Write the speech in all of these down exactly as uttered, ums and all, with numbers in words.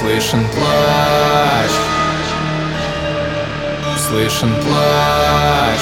слышен плач, слышен плач.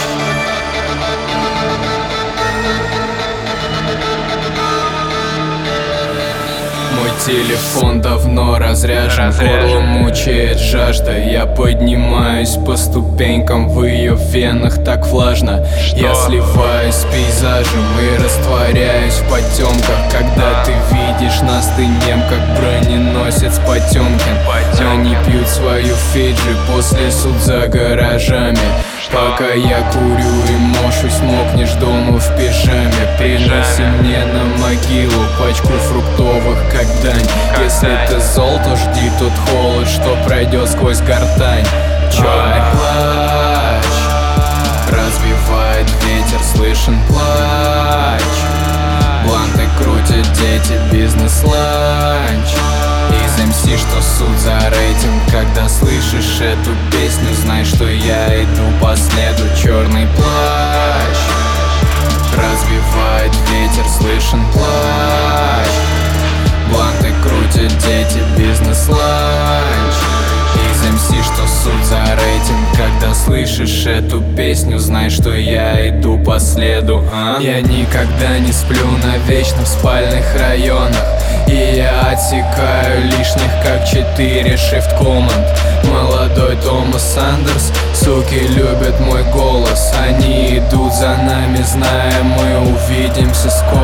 Мой телефон давно разряжен, горло мучает жажда. Я поднимаюсь по ступенькам, в ее венах так влажно. Я сливаюсь с пейзажем и растворяюсь в потемках. Когда ты видишь нас, ты нем, как броненосец Потемкин. Они пьют свою Фиджи, после суд за гаражами. Пока я курю и мошусь, мокнешь дома в пижаме. Приноси мне на могилу пачку фруктовых, как дань. Если ты зол, то жди тот холод, что пройдет сквозь гортань. Черный плач развивает ветер, слышен плач. Бланты крутят дети, бизнес-ланч. Из эм си, что суд за рейтинг. Когда слышишь эту песню, знай, что я иду по следу. Черный плащ развивает ветер, слышен плач. Бланты крутят дети, бизнес-ланч. Из эм си, что суд за рейтинг. Когда слышишь эту песню, знай, что я иду по следу, а? Я никогда не сплю навечно в спальных районах, и я отсекаю лишних, как четыре shift-команд. Молодой Томас Андерс, суки любят мой голос. Они идут за нами, зная, мы увидимся скоро.